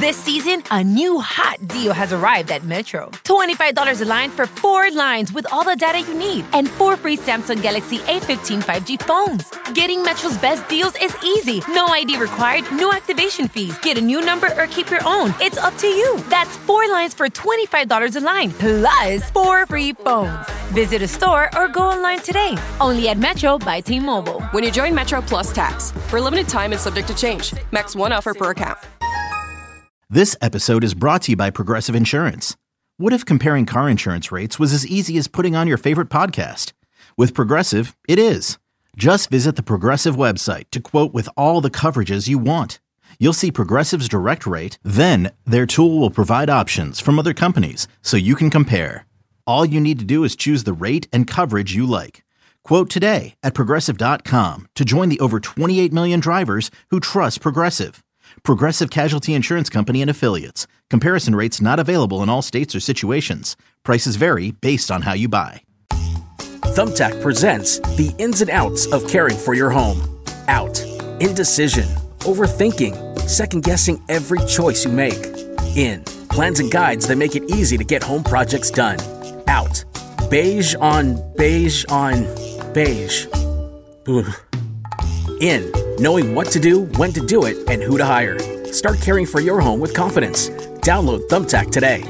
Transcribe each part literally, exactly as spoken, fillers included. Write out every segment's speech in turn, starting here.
This season, a new hot deal has arrived at Metro. twenty-five dollars a line for four lines with all the data you need and four free Samsung Galaxy A fifteen five G phones. Getting Metro's best deals is easy. No I D required, no activation fees. Get a new number or keep your own. It's up to you. That's four lines for twenty-five dollars a line, plus four free phones. Visit a store or go online today. Only at Metro by T-Mobile. When you join Metro Plus Tax. For a limited time and subject to change. Max one offer per account. This episode is brought to you by Progressive Insurance. What if comparing car insurance rates was as easy as putting on your favorite podcast? With Progressive, it is. Just visit the Progressive website to quote with all the coverages you want. You'll see Progressive's direct rate, then their tool will provide options from other companies so you can compare. All you need to do is choose the rate and coverage you like. Quote today at Progressive dot com to join the over twenty-eight million drivers who trust Progressive. Progressive Casualty Insurance Company and Affiliates. Comparison rates not available in all states or situations. Prices vary based on how you buy. Thumbtack presents the ins and outs of caring for your home. Out. Indecision. Overthinking. Second-guessing every choice you make. In. Plans and guides that make it easy to get home projects done. Out. Beige on beige on beige. Ugh. In. Knowing what to do, when to do it, and who to hire. Start caring for your home with confidence. Download Thumbtack today.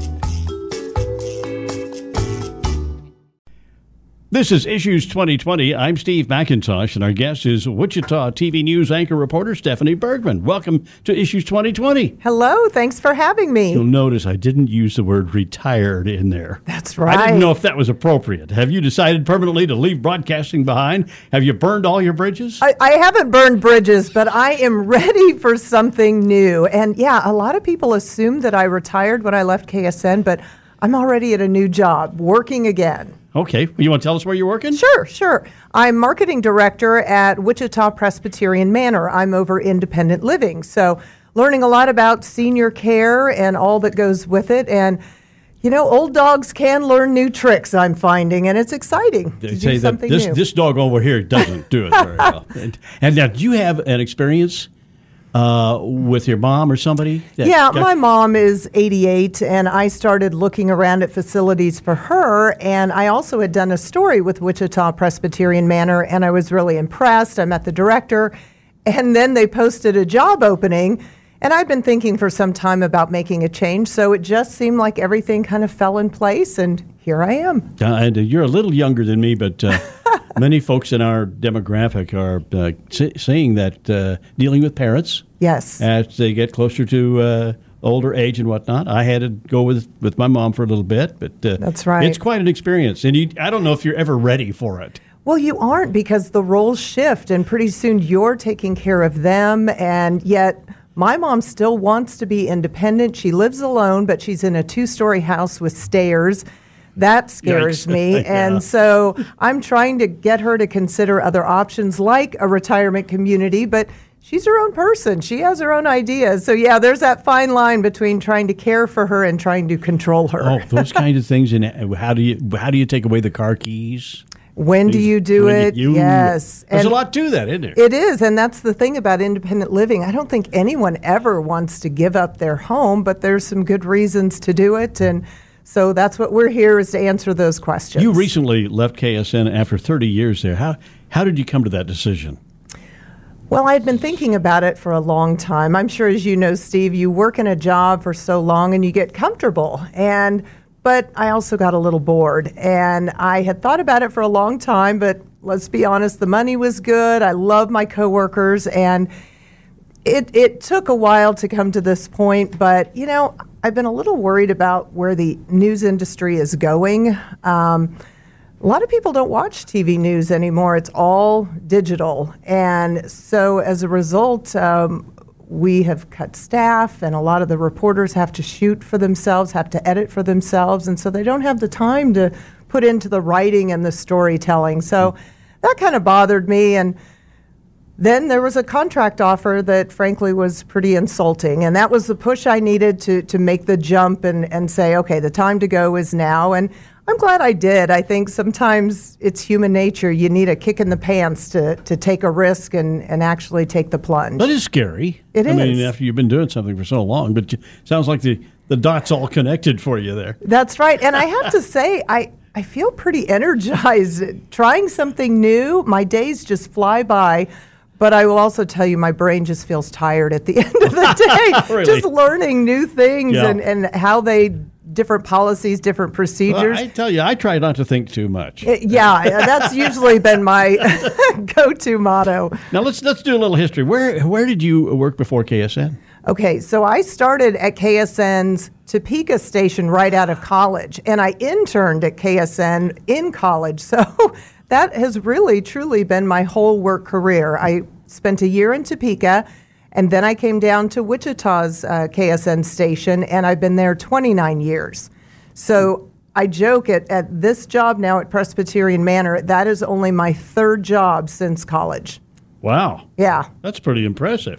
This is Issues twenty twenty. I'm Steve McIntosh, and our guest is Wichita T V News anchor reporter Stephanie Bergman. Welcome to Issues twenty twenty. Hello, thanks for having me. You'll notice I didn't use the word retired in there. That's right. I didn't know if that was appropriate. Have you decided permanently to leave broadcasting behind? Have you burned all your bridges? I, I haven't burned bridges, but I am ready for something new. And yeah, a lot of people assumed that I retired when I left K S N, but I'm already at a new job, working again. Okay. You want to tell us where you're working? Sure, sure. I'm marketing director at Wichita Presbyterian Manor. I'm over independent living. So learning a lot about senior care and all that goes with it. And, you know, old dogs can learn new tricks, I'm finding, and it's exciting They to say do that something this, new. this dog over here doesn't do it very well. And, and now, do you have an experience Uh, with your mom or somebody? Yeah, my mom is eighty-eight, and I started looking around at facilities for her, and I also had done a story with Wichita Presbyterian Manor, and I was really impressed. I met the director, and then they posted a job opening, and I'd been thinking for some time about making a change, so it just seemed like everything kind of fell in place, and here I am. Uh, and you're a little younger than me, but uh, many folks in our demographic are uh, say, saying that uh, dealing with parents, yes, as they get closer to uh, older age and whatnot. I had to go with with my mom for a little bit, but uh, that's right. It's quite an experience, and you, I don't know if you're ever ready for it. Well, you aren't, because the roles shift, and pretty soon you're taking care of them, and yet my mom still wants to be independent. She lives alone, but she's in a two-story house with stairs. That scares Yikes. me. Yeah. And so I'm trying to get her to consider other options like a retirement community, but she's her own person. She has her own ideas. So, yeah, there's that fine line between trying to care for her and trying to control her. Oh, those kind of things. And how do you how do you take away the car keys? When do you do When it? you- Yes. There's And a lot to that, isn't there? it is, and that's the thing about independent living. I don't think anyone ever wants to give up their home, but there's some good reasons to do it, and so that's what we're here, is to answer those questions. You recently left K S N after thirty years there. How how did you come to that decision? Well, I'd been thinking about it for a long time. I'm sure, as you know, Steve, you work in a job for so long and you get comfortable. And but I also got a little bored. And I had thought about it for a long time, but let's be honest, the money was good. I love my coworkers, and it it took a while to come to this point. But, you know, I've been a little worried about where the news industry is going. Um, A lot of people don't watch T V news anymore. It's all digital. And so as a result, um, we have cut staff, and a lot of the reporters have to shoot for themselves, have to edit for themselves, and so they don't have the time to put into the writing and the storytelling. So that kind of bothered me. And then there was a contract offer that frankly was pretty insulting. And that was the push I needed to to make the jump and, and say, okay, the time to go is now. And I'm glad I did. I think sometimes it's human nature. You need a kick in the pants to, to take a risk and, and actually take the plunge. That is scary. It I is. mean, after you've been doing something for so long, but it sounds like the, the dots all connected for you there. That's right. And I have to say, I, I feel pretty energized. Trying something new, my days just fly by. But I will also tell you, my brain just feels tired at the end of the day. Really? Just learning new things Yeah. and, and how they, different policies, different procedures. Well, I tell you, I try not to think too much. It- yeah, that's usually been my go-to motto. Now let's let's do a little history. Where where did you work before K S N? Okay, so I started at K S N's Topeka station right out of college, and I interned at K S N in college. So that has really, truly been my whole work career. I spent a year in Topeka, and then I came down to Wichita's uh, K S N station, and I've been there twenty-nine years. So I joke at, at this job now at Presbyterian Manor, that is only my third job since college. Wow, Yeah. that's pretty impressive.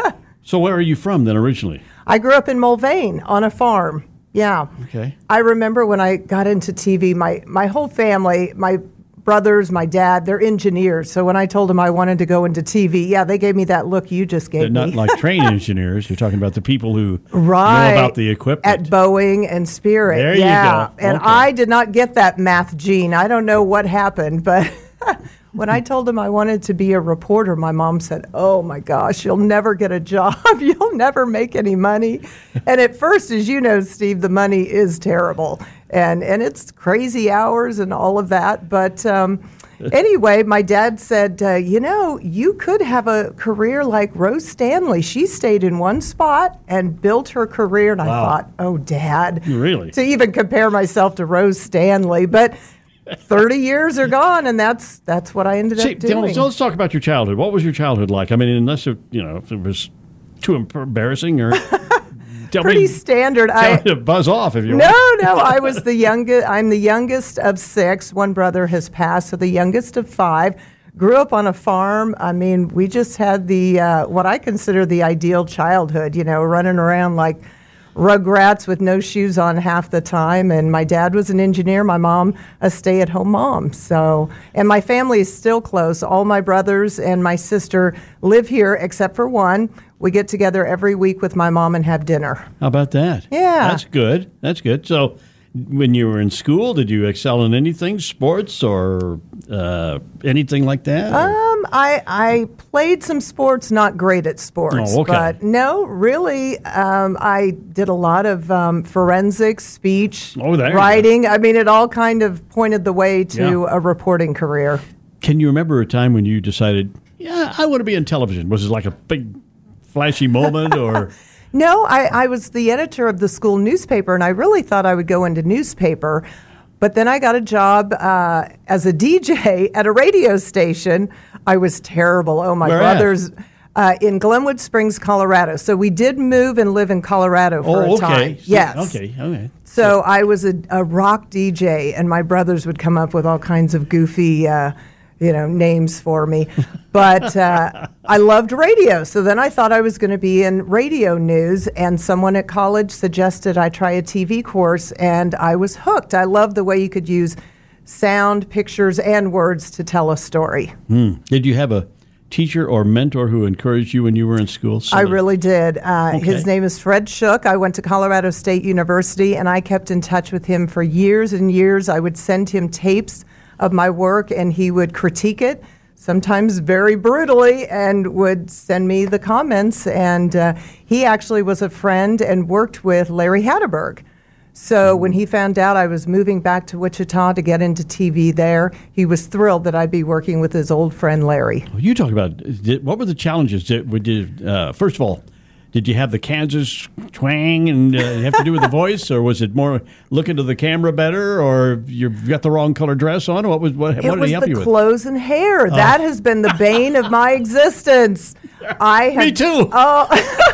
So where are you from then originally? I grew up in Mulvane on a farm. Yeah. Okay. I remember when I got into T V, my, my whole family, my brothers, my dad, they're engineers. So when I told them I wanted to go into T V, yeah, they gave me that look you just gave They're not me. like train engineers. You're talking about the people who Right. know about the equipment. At Boeing and Spirit. There you yeah. go. And Okay. I did not get that math gene. I don't know what happened, but when I told him I wanted to be a reporter, my mom said, oh my gosh, you'll never get a job. You'll never make any money. And at first, as you know, Steve, the money is terrible. And and it's crazy hours and all of that. But um, anyway, my dad said, uh, you know, you could have a career like Rose Stanley. She stayed in one spot and built her career. And I Wow. thought, oh, Dad. Really? To even compare myself to Rose Stanley. But thirty years are gone, and that's that's what I ended See, up doing. so let's talk about your childhood. What was your childhood like? I mean, unless it, you know, if it was too embarrassing or tell Pretty me, standard. tell I me to buzz off if you no, want. no. I was the youngest. I'm the youngest of six. One brother has passed, so the youngest of five. Grew up on a farm. I mean, we just had the uh, what I consider the ideal childhood. You know, running around like rugrats with no shoes on half the time. And my dad was an engineer. My mom a stay-at-home mom. So, and my family is still close. All my brothers and my sister live here, except for one. We get together every week with my mom and have dinner. How about that? Yeah. That's good. That's good. So when you were in school, did you excel in anything, sports or uh, anything like that? or- Um, I I played some sports, not great at sports, Oh, okay. but no, really, um, I did a lot of um, forensics, speech, Oh, there you go. writing. I mean, it all kind of pointed the way to Yeah. a reporting career. Can you remember a time when you decided, yeah, I want to be in television? Was it like a big flashy moment or? No, I, I was the editor of the school newspaper, and I really thought I would go into newspaper. But then I got a job uh, as a D J at a radio station. I was terrible. Oh, my Where at? brothers. Uh, in Glenwood Springs, Colorado. So we did move and live in Colorado for Oh, a time. okay. So- Yes. Okay. Okay. So I was a, a rock D J, and my brothers would come up with all kinds of goofy, uh, you know, names for me. But uh, I loved radio. So then I thought I was going to be in radio news, and someone at college suggested I try a T V course, and I was hooked. I loved the way you could use sound, pictures, and words to tell a story. Did you have a teacher or mentor who encouraged you when you were in school? So I that- really did. Uh, Okay. His name is Fred Shook. I went to Colorado State University, and I kept in touch with him for years and years. I would send him tapes of my work, and he would critique it, sometimes very brutally, and would send me the comments. And uh, he actually was a friend and worked with Larry Hatterberg. So when he found out I was moving back to Wichita to get into T V there, he was thrilled that I'd be working with his old friend Larry. You talk about did, what were the challenges? Did, would you, uh, first of all, did you have the Kansas twang and uh, have to do with the voice, or was it more looking to the camera better, or you've got the wrong color dress on? What was what, what It did was he help the you with? clothes and hair. That has been the bane of my existence. I have, Me too. Oh,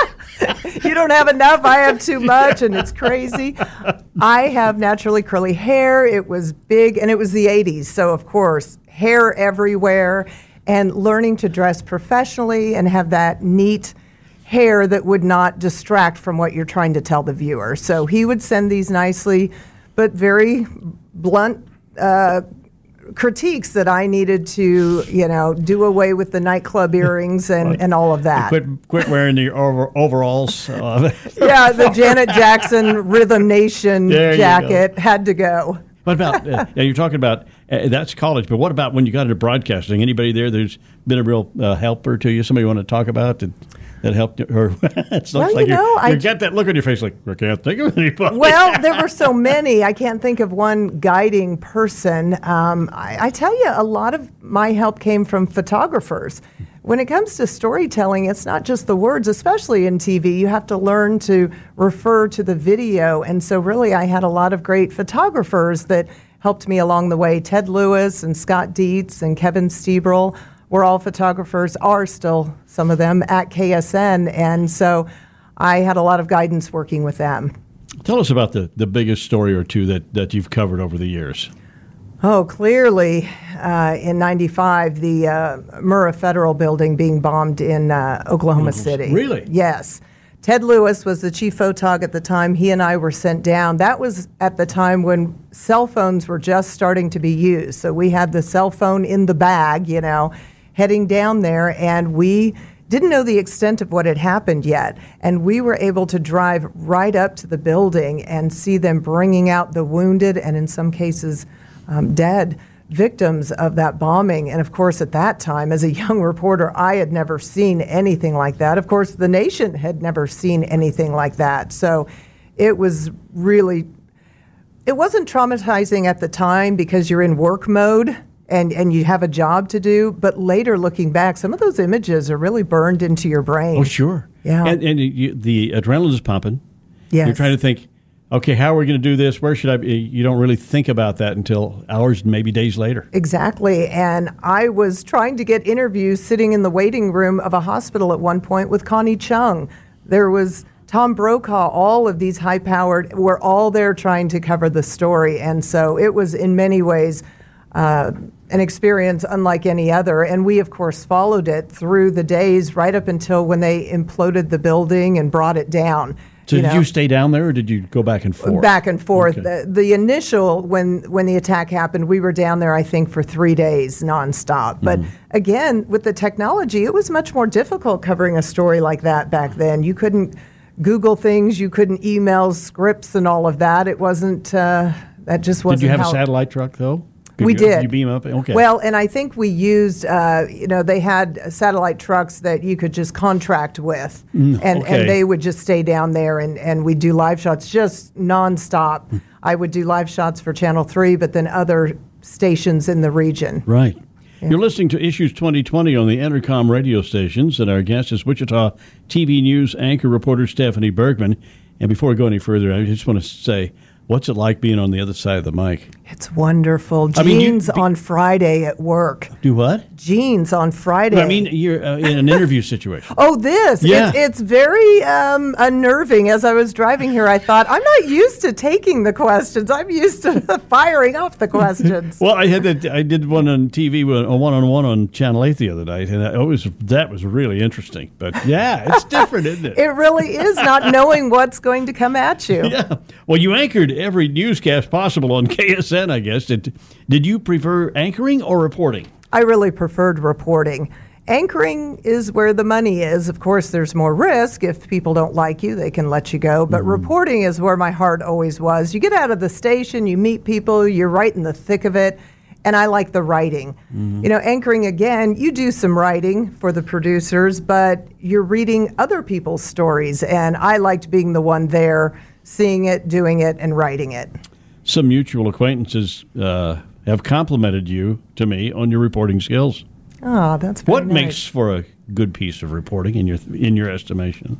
you don't have enough. I have too much, and it's crazy. I have naturally curly hair. It was big, and it was the eighties, so of course, hair everywhere. and learning to dress professionally and have that neat hair that would not distract from what you're trying to tell the viewer. So he would send these nicely, but very blunt uh, critiques that I needed to, you know, do away with the nightclub earrings and, and all of that. Quit, quit wearing the over, overalls. Uh, yeah, the Janet Jackson Rhythm Nation There jacket had to go. What about, uh, yeah, you're talking about, uh, that's college, but what about when you got into broadcasting? Anybody there that's been a real uh, helper to you? Somebody you want to talk about that, that helped you? Or it looks Well, like you know, you I- you got that look on your face like, I can't think of anybody. Well, there were so many. I can't think of one guiding person. Um, I, I tell you, a lot of my help came from photographers. When it comes to storytelling, it's not just the words, especially in T V. You have to learn to refer to the video. And so really, I had a lot of great photographers that helped me along the way. Ted Lewis and Scott Dietz and Kevin Stebrel were all photographers, are still some of them at K S N. And so I had a lot of guidance working with them. Tell us about the, the biggest story or two that, that you've covered over the years. Oh, clearly, uh, in ninety-five, the uh, Murrah Federal Building being bombed in uh, Oklahoma City. Really? Yes. Ted Lewis was the chief photog at the time. He and I were sent down. That was at the time when cell phones were just starting to be used. So we had the cell phone in the bag, you know, heading down there, and we didn't know the extent of what had happened yet. And we were able to drive right up to the building and see them bringing out the wounded and in some cases um, dead victims of that bombing. And of course, at that time, as a young reporter, I had never seen anything like that. Of course, the nation had never seen anything like that. So it was really, it wasn't traumatizing at the time because you're in work mode and, and you have a job to do. But later, looking back, some of those images are really burned into your brain. Oh, sure. Yeah. And, and you, the adrenaline is pumping. Yes. You're trying to think, okay, how are we going to do this? Where should I be? You don't really think about that until hours, maybe days later. Exactly. And I was trying to get interviews sitting in the waiting room of a hospital at one point with Connie Chung. There was Tom Brokaw. All of these high-powered were all there trying to cover the story. And so it was in many ways uh, an experience unlike any other. And we, of course, followed it through the days right up until when they imploded the building and brought it down. So you did know? you stay down there, or did you go back and forth? Back and forth. Okay. The, the initial, when when the attack happened, we were down there, I think, for three days nonstop. But Mm-hmm. again, with the technology, it was much more difficult covering a story like that back then. You couldn't Google things, you couldn't email scripts and all of that. It wasn't, uh, that just wasn't Did you have how a satellite truck, though? Could we you, did. You beam up? Okay. Well, and I think we used, uh, you know, they had satellite trucks that you could just contract with, and, okay. and they would just stay down there, and, and we'd do live shots just nonstop. I would do live shots for Channel three, but then other stations in the region. Right. You're listening to Issues twenty twenty on the Entercom radio stations, and our guest is Wichita T V News anchor reporter Stephanie Bergman. And before we go any further, I just want to say, what's it like being on the other side of the mic? It's wonderful. I mean, you- Jeans on Friday at work. Do what? Jeans on Friday. I mean, you're uh, in an interview situation. Oh, this. Yeah. It's, it's very um, unnerving. As I was driving here, I thought, I'm not used to taking the questions. I'm used to firing off the questions. Well, I had that. I did one on T V, a one-on-one on Channel eight the other night, and it was that was really interesting. But yeah, it's different, isn't it? It really is not knowing what's going to come at you. Yeah. Well, you anchored every newscast possible on K S N, I guess. Did, did you prefer anchoring or reporting? I really preferred reporting. Anchoring is where the money is. Of course, there's more risk. If people don't like you, they can let you go. But mm-hmm. reporting is where my heart always was. You get out of the station, you meet people, you're right in the thick of it. And I like the writing. Mm-hmm. You know, anchoring, again, you do some writing for the producers, but you're reading other people's stories. And I liked being the one there, seeing it, doing it, and writing it. Some mutual acquaintances uh, have complimented you to me on your reporting skills. Oh, that's very What nice. makes for a good piece of reporting in your in your estimation?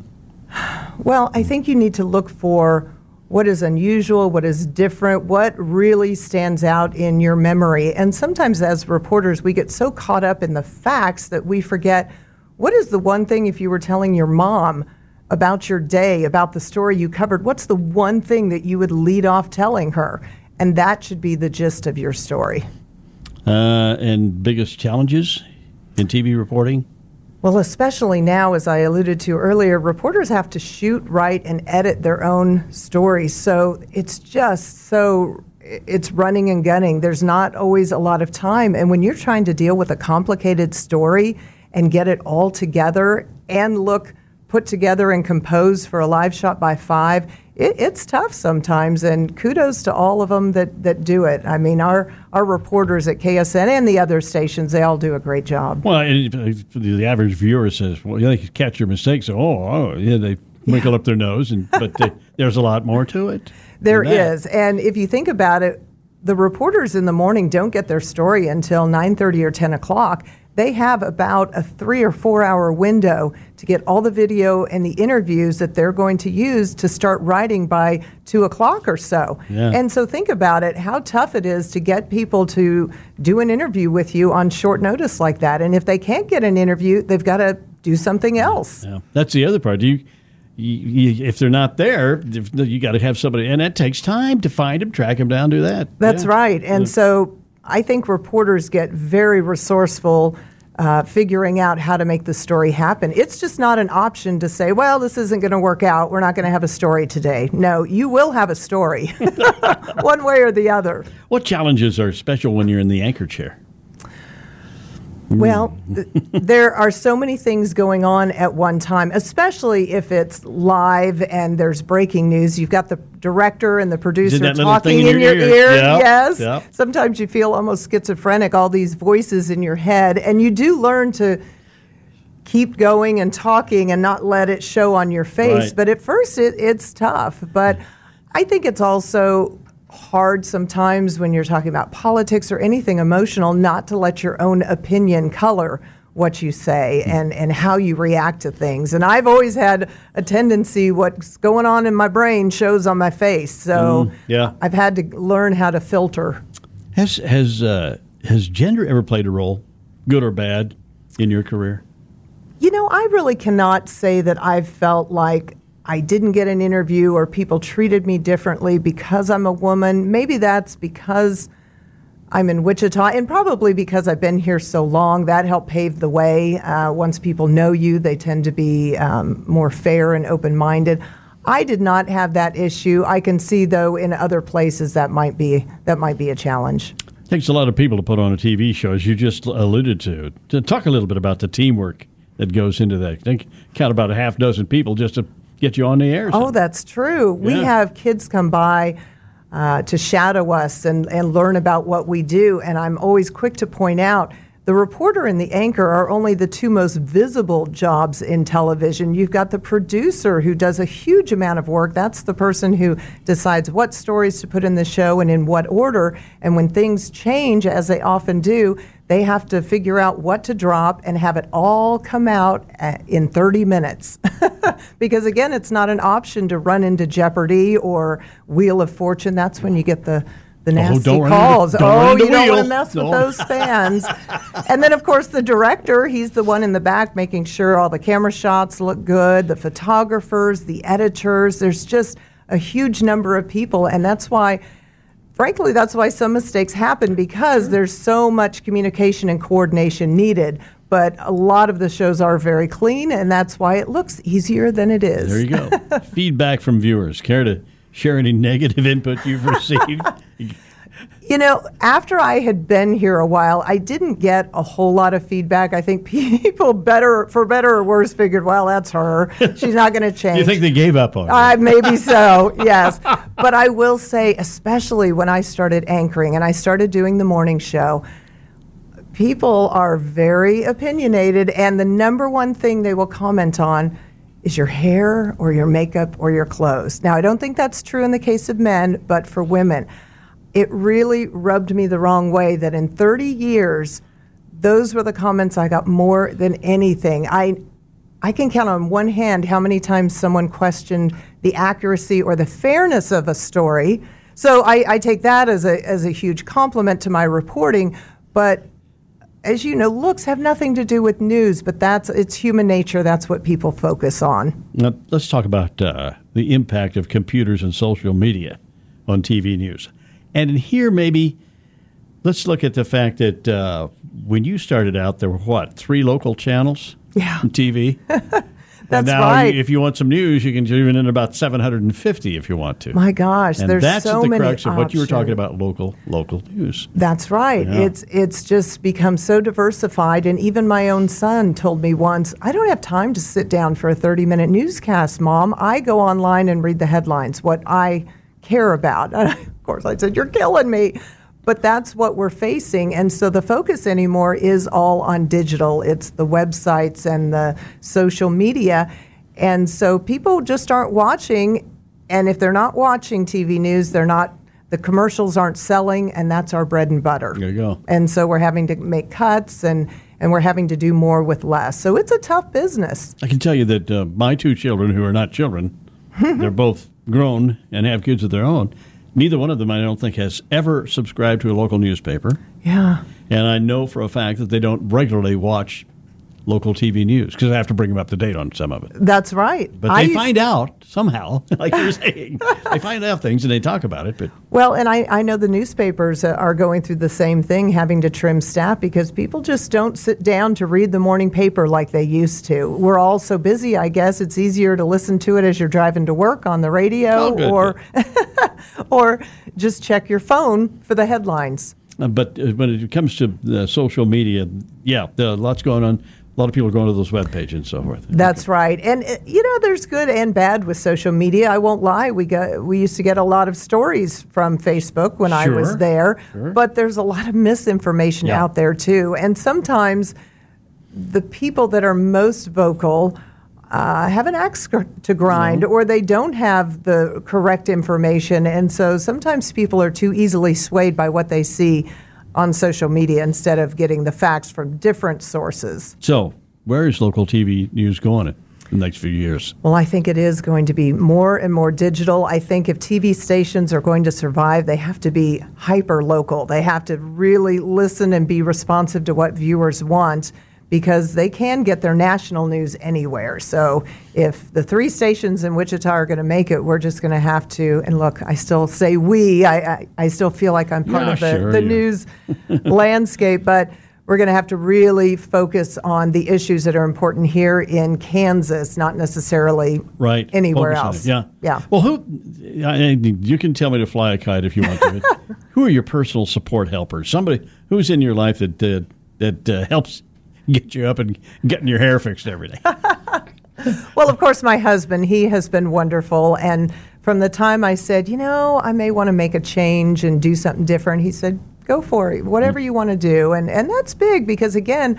Well, I think you need to look for what is unusual, what is different, what really stands out in your memory. And sometimes as reporters, we get so caught up in the facts that we forget, what is the one thing, if you were telling your mom about your day, about the story you covered, what's the one thing that you would lead off telling her? And that should be the gist of your story. Uh, and biggest challenges in T V reporting? Well, especially now, as I alluded to earlier, reporters have to shoot, write, and edit their own stories. So it's just so, it's running and gunning. There's not always a lot of time. And when you're trying to deal with a complicated story and get it all together and look put together and composed for a live shot by five, it, it's tough sometimes, and kudos to all of them that, that do it. I mean, our, our reporters at K S N and the other stations, they all do a great job. Well, the average viewer says, well, yeah, they can catch your mistakes. Oh, oh yeah, they wrinkle yeah. up their nose, and but they, there's a lot more to it. There is, and if you think about it, the reporters in the morning don't get their story until nine thirty or ten o'clock. They have about a three or four hour window to get all the video and the interviews that they're going to use to start writing by two o'clock or so. Yeah. And so think about it, how tough it is to get people to do an interview with you on short notice like that. And if they can't get an interview, they've got to do something else. Yeah. That's the other part. You, you, you if they're not there, you got to have somebody, and that takes time to find them, track them down, do that. That's yeah. right. And yeah. so I think reporters get very resourceful uh, figuring out how to make the story happen. It's just not an option to say, well, this isn't going to work out. We're not going to have a story today. No, you will have a story one way or the other. What challenges are special when you're in the anchor chair? Well, th- there are so many things going on at one time, especially if it's live and there's breaking news. You've got the director and the producer talking in, in your, your ear. ear. Yep. Yes. Yep. Sometimes you feel almost schizophrenic, all these voices in your head. And you do learn to keep going and talking and not let it show on your face. Right. But at first, it, it's tough. But I think it's also hard sometimes when you're talking about politics or anything emotional not to let your own opinion color what you say and, and how you react to things. And I've always had a tendency, what's going on in my brain shows on my face. So mm, yeah. I've had to learn how to filter. Has has uh, has gender ever played a role, good or bad, in your career? You know, I really cannot say that I've felt like I didn't get an interview or people treated me differently because I'm a woman. Maybe that's because I'm in Wichita, and probably because I've been here so long. That helped pave the way. Uh, once people know you, they tend to be um, more fair and open-minded. I did not have that issue. I can see, though, in other places that might be that might be a challenge. It takes a lot of people to put on a T V show, as you just alluded to. To talk a little bit about the teamwork that goes into that. I think count about a half dozen people just to get you on the air. Oh, that's true. Yeah. We have kids come by uh, to shadow us and, and learn about what we do. And I'm always quick to point out the reporter and the anchor are only the two most visible jobs in television. You've got the producer who does a huge amount of work. That's the person who decides what stories to put in the show and in what order. And when things change, as they often do, they have to figure out what to drop and have it all come out in thirty minutes. Because, again, it's not an option to run into Jeopardy or Wheel of Fortune. That's when you get the, the nasty oh, don't calls. Into, don't oh, you wheel. don't want to mess with those fans. And then, of course, the director, he's the one in the back making sure all the camera shots look good, the photographers, the editors. There's just a huge number of people, and that's why Frankly, that's why some mistakes happen, because there's so much communication and coordination needed. But a lot of the shows are very clean, and that's why it looks easier than it is. There you go. Feedback from viewers. Care to share any negative input you've received? You know, after I had been here a while, I didn't get a whole lot of feedback. I think people, better for better or worse, figured, well, that's her. She's not going to change. You think they gave up on her? Uh, maybe so, yes. But I will say, especially when I started anchoring and I started doing the morning show, people are very opinionated, and the number one thing they will comment on is your hair or your makeup or your clothes. Now, I don't think that's true in the case of men, but for women, it really rubbed me the wrong way that in thirty years, those were the comments I got more than anything. I I can count on one hand how many times someone questioned the accuracy or the fairness of a story. So I, I take that as a as a huge compliment to my reporting. But as you know, looks have nothing to do with news, but that's it's human nature. That's what people focus on. Now, let's talk about uh, the impact of computers and social media on T V news. And in here, maybe let's look at the fact that uh, when you started out, there were, what, three local channels Yeah. on T V? That's now, right. if you want some news, you can tune in about seven hundred fifty if you want to. My gosh, and there's that's so the many crux of what you were talking options. about, local local news. That's right. Yeah. It's it's just become so diversified. And even my own son told me once, I don't have time to sit down for a thirty-minute newscast, Mom. I go online and read the headlines, what I care about. And of course, I said, you're killing me. But that's what we're facing. And so the focus anymore is all on digital. It's the websites and the social media. And so people just aren't watching. And if they're not watching T V news, they're not, the commercials aren't selling, and that's our bread and butter. There you go. And so we're having to make cuts, and, and we're having to do more with less. So it's a tough business. I can tell you that uh, my two children, who are not children, they're both grown and have kids of their own. Neither one of them, I don't think, has ever subscribed to a local newspaper. Yeah. And I know for a fact that they don't regularly watch local T V news because I have to bring them up to date on some of it. That's right. But I they used- find out somehow, like you're saying. They find out things and they talk about it. But Well, and I, I know the newspapers are going through the same thing, having to trim staff because people just don't sit down to read the morning paper like they used to. We're all so busy, I guess. It's easier to listen to it as you're driving to work on the radio Oh, good, or, or just check your phone for the headlines. uh, but uh, when it comes to uh, social media, yeah, there are lots going on. A lot of people are going to those web pages and so forth. That's right. And, uh, you know, there's good and bad with social media. I won't lie. We got we used to get a lot of stories from Facebook when I was Sure, there. sure. But there's a lot of misinformation Yeah. out there, too. And sometimes the people that are most vocal uh, have an axe gr- to grind, or they don't have the correct information. And so sometimes people are too easily swayed by what they see on social media instead of getting the facts from different sources. So, where is local T V news going in the next few years? Well, I think it is going to be more and more digital. I think if T V stations are going to survive, they have to be hyper local. They have to really listen and be responsive to what viewers want, because they can get their national news anywhere. So if the three stations in Wichita are going to make it, we're just going to have to, and look, I still say we, I, I, I still feel like I'm part Yeah, of the, sure, the yeah. news landscape, but we're going to have to really focus on the issues that are important here in Kansas, not necessarily Right. anywhere Focus on else. it, Yeah. Yeah. Well, who? I, you can tell me to fly a kite if you want to. But who are your personal support helpers? Somebody who's in your life that uh, that uh, helps get you up and getting your hair fixed every day. Well, of course, my husband, he has been wonderful. And from the time I said, you know, I may want to make a change and do something different, he said, go for it, whatever you want to do. And and that's big because, again,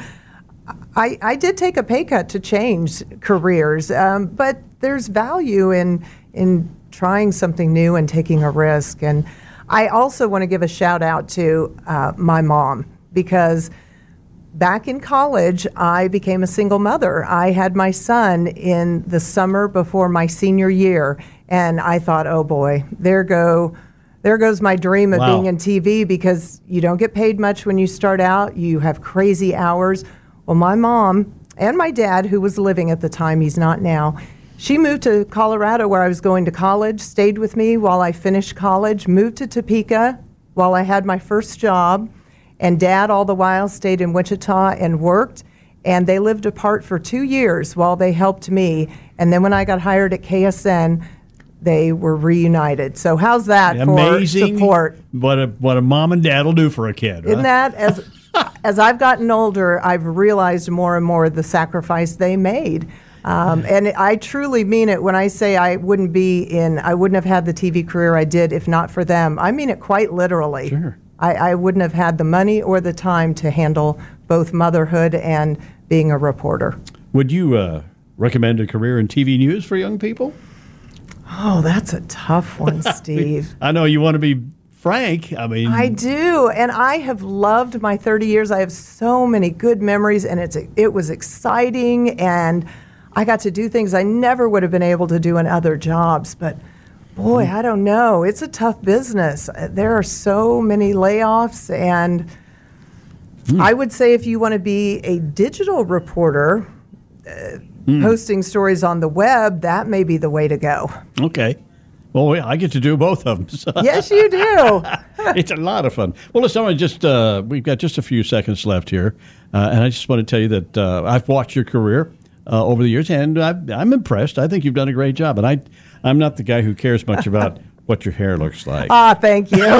I, I did take a pay cut to change careers, um, but there's value in in trying something new and taking a risk. And I also want to give a shout out to uh, my mom, because back in college, I became a single mother. I had my son in the summer before my senior year, and I thought, oh boy, there go, there goes my dream of Wow. being in T V, because you don't get paid much when you start out. You have crazy hours. Well, my mom and my dad, who was living at the time, he's not now, she moved to Colorado where I was going to college, stayed with me while I finished college, moved to Topeka while I had my first job. And Dad, all the while, stayed in Wichita and worked. And they lived apart for two years while they helped me. And then when I got hired at K S N, they were reunited. So how's that Amazing. for support? What a what a mom and dad will do for a kid. Isn't huh? that, as as I've gotten older, I've realized more and more the sacrifice they made. Um, and I truly mean it when I say I wouldn't be in, I wouldn't have had the T V career I did if not for them. I mean it quite literally. Sure. I, I wouldn't have had the money or the time to handle both motherhood and being a reporter. Would you uh, recommend a career in T V news for young people? Oh, that's a tough one, Steve. I know you want to be frank. I mean, I do, and I have loved my thirty years. I have so many good memories, and it's it was exciting, and I got to do things I never would have been able to do in other jobs. But boy, I don't know. It's a tough business. There are so many layoffs, and I would say if you want to be a digital reporter, uh, posting stories on the web, that may be the way to go. okay. Well, yeah, I get to do both of them. So. Yes, you do. It's a lot of fun. Well, listen, I just uh, we've got just a few seconds left here, uh, and I just want to tell you that uh, I've watched your career uh, over the years, and I've, I'm impressed. I think you've done a great job, and I I'm not the guy who cares much about what your hair looks like. Ah, thank you.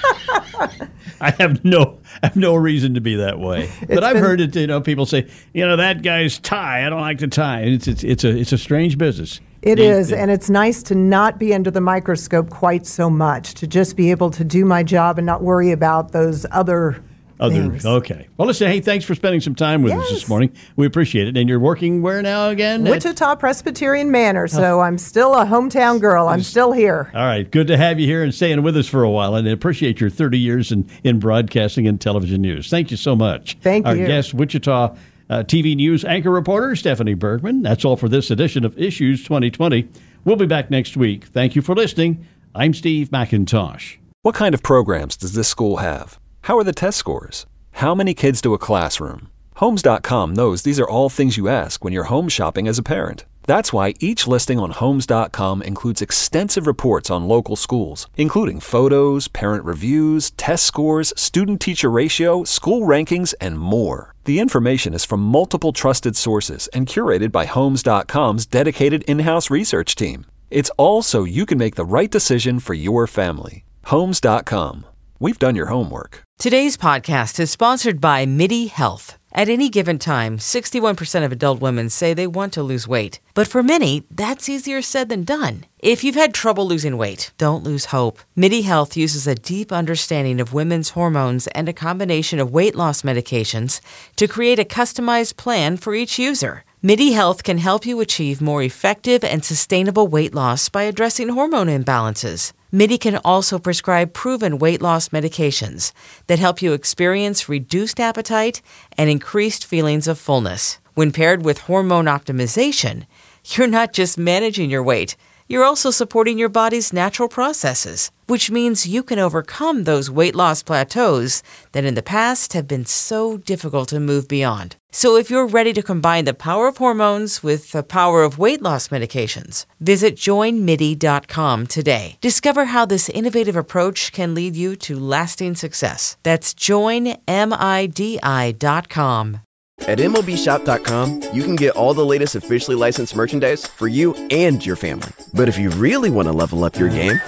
I have no I have no reason to be that way. But It's I've been- heard it, you know, people say, you know, that guy's tie, I don't like the tie. It's it's it's a it's a strange business. It You- is, and it's nice to not be under the microscope quite so much, to just be able to do my job and not worry about those other Other, things. okay. Well, listen, hey, thanks for spending some time with us Yes. this morning. We appreciate it. And you're working where now again? At- Wichita Presbyterian Manor, so I'm still a hometown girl. I'm still here. All right. Good to have you here and staying with us for a while. And I appreciate your thirty years in, in broadcasting and television news. Thank you so much. Thank Our you. guest, Wichita uh, T V News anchor reporter, Stephanie Bergman. That's all for this edition of Issues twenty twenty. We'll be back next week. Thank you for listening. I'm Steve McIntosh. What kind of programs does this school have? How are the test scores? How many kids do a classroom? Homes dot com knows these are all things you ask when you're home shopping as a parent. That's why each listing on Homes dot com includes extensive reports on local schools, including photos, parent reviews, test scores, student-teacher ratio, school rankings, and more. The information is from multiple trusted sources and curated by Homes dot com's dedicated in-house research team. It's all so you can make the right decision for your family. Homes dot com. We've done your homework. Today's podcast is sponsored by MIDI Health. At any given time, sixty-one percent of adult women say they want to lose weight. But for many, that's easier said than done. If you've had trouble losing weight, don't lose hope. MIDI Health uses a deep understanding of women's hormones and a combination of weight loss medications to create a customized plan for each user. MIDI Health can help you achieve more effective and sustainable weight loss by addressing hormone imbalances. MIDI can also prescribe proven weight loss medications that help you experience reduced appetite and increased feelings of fullness. When paired with hormone optimization, you're not just managing your weight, you're also supporting your body's natural processes, which means you can overcome those weight loss plateaus that in the past have been so difficult to move beyond. So if you're ready to combine the power of hormones with the power of weight loss medications, visit join midi dot com today. Discover how this innovative approach can lead you to lasting success. That's join midi dot com. At M L B shop dot com, you can get all the latest officially licensed merchandise for you and your family. But if you really want to level up your game,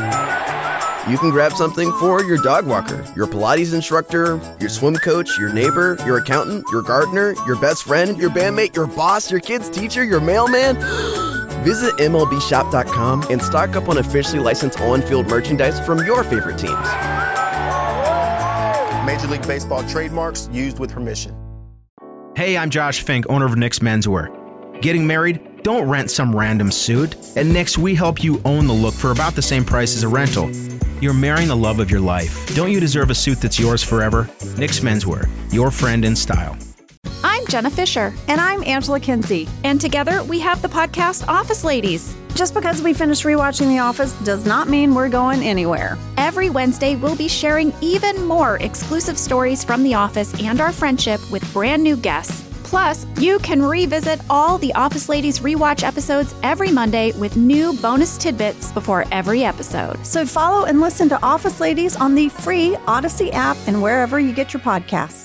you can grab something for your dog walker, your Pilates instructor, your swim coach, your neighbor, your accountant, your gardener, your best friend, your bandmate, your boss, your kid's teacher, your mailman. Visit M L B shop dot com and stock up on officially licensed on-field merchandise from your favorite teams. Major League Baseball trademarks used with permission. Hey, I'm Josh Fink, owner of Nick's Menswear. Getting married? Don't rent some random suit. At Nick's, we help you own the look for about the same price as a rental. You're marrying the love of your life. Don't you deserve a suit that's yours forever? Nick's Menswear, your friend in style. I'm Jenna Fisher. And I'm Angela Kinsey. And together we have the podcast Office Ladies. Just because we finished rewatching The Office does not mean we're going anywhere. Every Wednesday, we'll be sharing even more exclusive stories from The Office and our friendship with brand new guests. Plus, you can revisit all the Office Ladies rewatch episodes every Monday with new bonus tidbits before every episode. So follow and listen to Office Ladies on the free Odyssey app and wherever you get your podcasts.